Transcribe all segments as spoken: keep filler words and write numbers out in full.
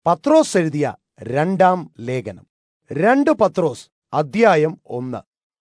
പത്രോസ് എഴുതിയ രണ്ടാം ലേഖനം. രണ്ട് പത്രോസ് അധ്യായം ഒന്ന്.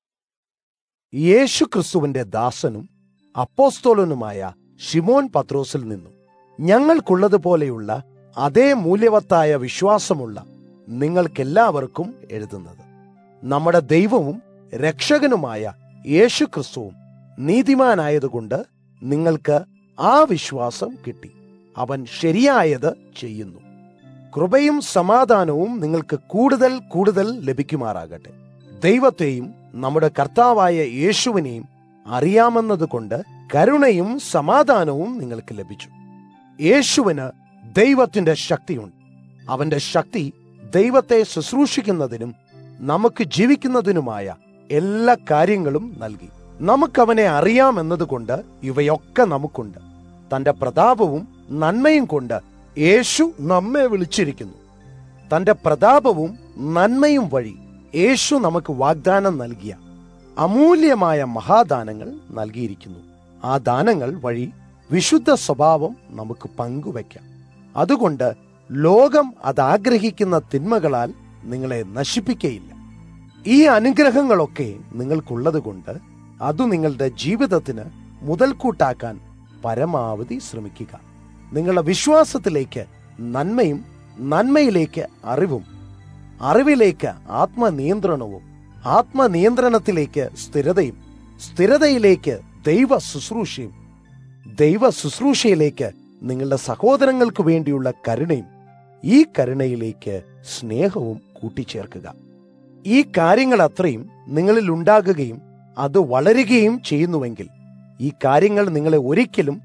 യേശുക്രിസ്തുവിന്റെ ദാസനും അപ്പോസ്തലനുമായ ശിമോൻ പത്രോസിൽ നിന്നും ഞങ്ങൾക്കുള്ളതുപോലെയുള്ള അതേ മൂല്യവത്തായ വിശ്വാസമുള്ള നിങ്ങൾക്കെല്ലാവർക്കും എഴുതുന്നത്. നമ്മുടെ ദൈവവും രക്ഷകനുമായ യേശുക്രിസ്തുവും നീതിമാനായതുകൊണ്ട് നിങ്ങൾക്ക് ആ വിശ്വാസം കിട്ടി. അവൻ ശരിയായത് ചെയ്യുന്നു. കൃപയും സമാധാനവും നിങ്ങൾക്ക് കൂടുതൽ കൂടുതൽ ലഭിക്കുമാറാകട്ടെ. ദൈവത്തെയും നമ്മുടെ കർത്താവായ യേശുവിനെയും അറിയാമെന്നതുകൊണ്ട് കരുണയും സമാധാനവും നിങ്ങൾക്ക് ലഭിച്ചു. യേശുവിന് ദൈവത്തിന്റെ ശക്തിയുണ്ട്. അവന്റെ ശക്തി ദൈവത്തെ ശുശ്രൂഷിക്കുന്നതിനും നമുക്ക് ജീവിക്കുന്നതിനുമായ എല്ലാ കാര്യങ്ങളും നൽകി. നമുക്കവനെ അറിയാമെന്നതുകൊണ്ട് ഇവയൊക്കെ നമുക്കുണ്ട്. തന്റെ പ്രതാപവും നന്മയും കൊണ്ട് യേശു നമ്മെ വിളിച്ചിരിക്കുന്നു. തന്റെ പ്രതാപവും നന്മയും വഴി യേശു നമുക്ക് വാഗ്ദാനം നൽകിയ അമൂല്യമായ മഹാദാനങ്ങൾ നൽകിയിരിക്കുന്നു. ആ ദാനങ്ങൾ വഴി വിശുദ്ധ സ്വഭാവം നമുക്ക് പങ്കുവയ്ക്കാം. അതുകൊണ്ട് ലോകം അതാഗ്രഹിക്കുന്ന തിന്മകളാൽ നിങ്ങളെ നശിപ്പിക്കയില്ല. ഈ അനുഗ്രഹങ്ങളൊക്കെ നിങ്ങൾക്കുള്ളതുകൊണ്ട് അത് നിങ്ങളുടെ ജീവിതത്തിന് മുതൽക്കൂട്ടാക്കാൻ പരമാവധി ശ്രമിക്കുക. നിങ്ങളുടെ വിശ്വാസത്തിലേക്ക് നന്മയും, നന്മയിലേക്ക് അറിവും, അറിവിലേക്ക് ആത്മനിയന്ത്രണവും, ആത്മനിയന്ത്രണത്തിലേക്ക് സ്ഥിരതയും, സ്ഥിരതയിലേക്ക് ദൈവ ശുശ്രൂഷയും, ദൈവ ശുശ്രൂഷയിലേക്ക് നിങ്ങളുടെ സഹോദരങ്ങൾക്ക് വേണ്ടിയുള്ള കരുണയും, ഈ കരുണയിലേക്ക് സ്നേഹവും കൂട്ടിച്ചേർക്കുക. ഈ കാര്യങ്ങൾ അത്രയും നിങ്ങളിൽ ഉണ്ടാകുകയും അത് വളരുകയും ചെയ്യുന്നുവെങ്കിൽ ഈ കാര്യങ്ങൾ നിങ്ങളെ ഒരിക്കലും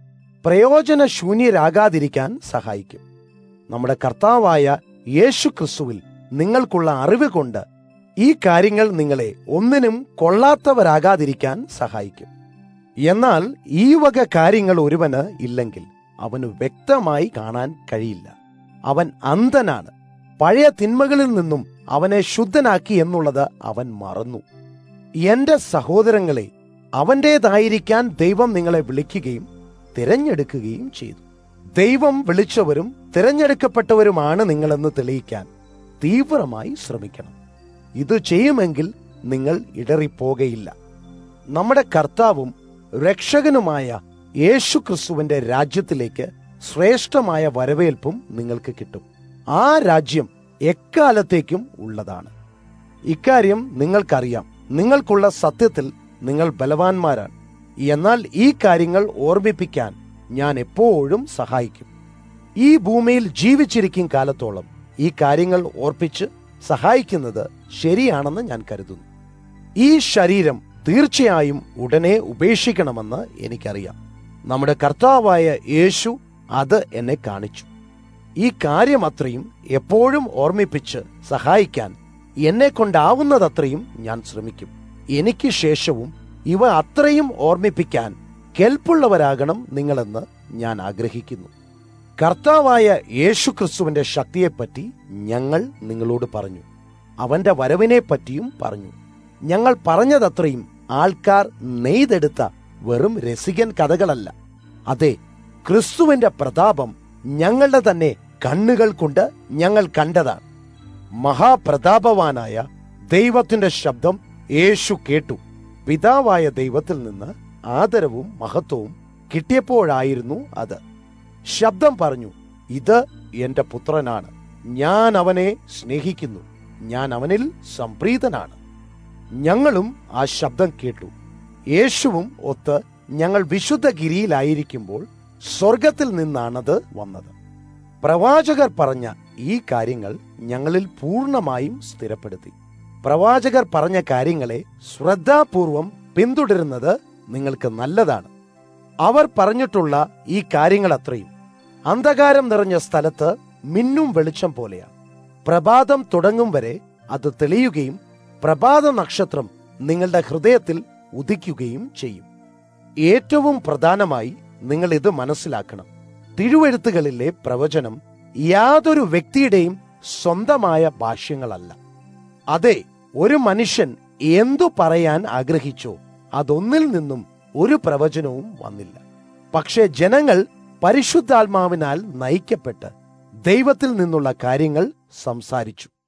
പ്രയോജനശൂന്യരാകാതിരിക്കാൻ സഹായിക്കും. നമ്മുടെ കർത്താവായ യേശുക്രിസ്തുവിൽ നിങ്ങൾക്കുള്ള അറിവ് കൊണ്ട് ഈ കാര്യങ്ങൾ നിങ്ങളെ ഒന്നിനും കൊള്ളാത്തവരാകാതിരിക്കാൻ സഹായിക്കും. എന്നാൽ ഈ വക കാര്യങ്ങൾ ഒരുവന് ഇല്ലെങ്കിൽ അവന് വ്യക്തമായി കാണാൻ കഴിയില്ല. അവൻ അന്ധനാണ്. പഴയ തിന്മകളിൽ നിന്നും അവനെ ശുദ്ധനാക്കി എന്നുള്ളത് അവൻ മറന്നു. എന്റെ സഹോദരങ്ങളെ, അവന്റേതായിരിക്കാൻ ദൈവം നിങ്ങളെ വിളിക്കുകയും തിരഞ്ഞെടുക്കുകയും ചെയ്തു. ദൈവം വിളിച്ചവരും തിരഞ്ഞെടുക്കപ്പെട്ടവരുമാണ് നിങ്ങളെന്ന് തെളിയിക്കാൻ തീവ്രമായി ശ്രമിക്കണം. ഇത് ചെയ്യുമെങ്കിൽ നിങ്ങൾ ഇടറിപ്പോകയില്ല. നമ്മുടെ കർത്താവും രക്ഷകനുമായ യേശുക്രിസ്തുവിന്റെ രാജ്യത്തിലേക്ക് ശ്രേഷ്ഠമായ വരവേൽപ്പും നിങ്ങൾക്ക് കിട്ടും. ആ രാജ്യം എക്കാലത്തേക്കും ഉള്ളതാണ്. ഇക്കാര്യം നിങ്ങൾക്കറിയാം. നിങ്ങൾക്കുള്ള സത്യത്തിൽ നിങ്ങൾ ബലവാന്മാരാണ്. എന്നാൽ ഈ കാര്യങ്ങൾ ഓർമ്മിപ്പിക്കാൻ ഞാൻ എപ്പോഴും സഹായിക്കും. ഈ ഭൂമിയിൽ ജീവിച്ചിരിക്കും കാലത്തോളം ഈ കാര്യങ്ങൾ ഓർപ്പിച്ച് സഹായിക്കുന്നത് ശരിയാണെന്ന് ഞാൻ കരുതുന്നു. ഈ ശരീരം തീർച്ചയായും ഉടനെ ഉപേക്ഷിക്കണമെന്ന് എനിക്കറിയാം. നമ്മുടെ കർത്താവായ യേശു അത് എന്നെ കാണിച്ചു. ഈ കാര്യം അത്രയും എപ്പോഴും ഓർമ്മിപ്പിച്ച് സഹായിക്കാൻ എന്നെ കൊണ്ടാവുന്നതത്രയും ഞാൻ ശ്രമിക്കും. എനിക്ക് ശേഷവും ഇവ അത്രയും ഓർമ്മിപ്പിക്കാൻ കെൽപ്പുള്ളവരാകണം നിങ്ങളെന്ന് ഞാൻ ആഗ്രഹിക്കുന്നു. കർത്താവായ യേശുക്രിസ്തുവിന്റെ ശക്തിയെപ്പറ്റി ഞങ്ങൾ നിങ്ങളോട് പറഞ്ഞു. അവന്റെ വരവിനെപ്പറ്റിയും പറഞ്ഞു. ഞങ്ങൾ പറഞ്ഞതത്രയും ആൾക്കാർ നെയ്തെടുത്ത വെറും രസികൻ കഥകളല്ല. അതെ, ക്രിസ്തുവിന്റെ പ്രതാപം ഞങ്ങളുടെ തന്നെ കണ്ണുകൾ കൊണ്ട് ഞങ്ങൾ കണ്ടതാണ്. മഹാപ്രതാപവാനായ ദൈവത്തിന്റെ ശബ്ദം യേശു കേട്ടു. പിതാവായ ദൈവത്തിൽ നിന്ന് ആദരവും മഹത്വവും കിട്ടിയപ്പോഴായിരുന്നു അത്. ശബ്ദം പറഞ്ഞു, ഇത് എന്റെ പുത്രനാണ്, ഞാൻ അവനെ സ്നേഹിക്കുന്നു, ഞാൻ അവനിൽ സംപ്രീതനാണ്. ഞങ്ങളും ആ ശബ്ദം കേട്ടു. യേശുവും ഒത്ത് ഞങ്ങൾ വിശുദ്ധഗിരിയിലായിരിക്കുമ്പോൾ സ്വർഗത്തിൽ നിന്നാണത് വന്നത്. പ്രവാചകർ പറഞ്ഞ ഈ കാര്യങ്ങൾ ഞങ്ങളിൽ പൂർണ്ണമായും സ്ഥിരപ്പെടുത്തി. പ്രവാചകർ പറഞ്ഞ കാര്യങ്ങളെ ശ്രദ്ധാപൂർവം പിന്തുടരുന്നത് നിങ്ങൾക്ക് നല്ലതാണ്. അവർ പറഞ്ഞിട്ടുള്ള ഈ കാര്യങ്ങൾ അത്രയും അന്ധകാരം നിറഞ്ഞ സ്ഥലത്ത് മിന്നും വെളിച്ചം പോലെയാണ്. പ്രഭാതം തുടങ്ങും വരെ അത് തെളിയുകയും പ്രഭാത നക്ഷത്രം നിങ്ങളുടെ ഹൃദയത്തിൽ ഉദിക്കുകയും ചെയ്യും. ഏറ്റവും പ്രധാനമായി നിങ്ങൾ ഇത് മനസ്സിലാക്കണം. തിരുവെഴുത്തുകളിലെ പ്രവചനം യാതൊരു വ്യക്തിയുടെയും സ്വന്തമായ ഭാഷ്യങ്ങളല്ല. അതെ, ഒരു മനുഷ്യൻ എന്തു പറയാൻ ആഗ്രഹിച്ചോ അതൊന്നിൽ നിന്നും ഒരു പ്രവചനവും വന്നില്ല. പക്ഷേ ജനങ്ങൾ പരിശുദ്ധാത്മാവിനാൽ നയിക്കപ്പെട്ട് ദൈവത്തിൽ നിന്നുള്ള കാര്യങ്ങൾ സംസാരിച്ചു.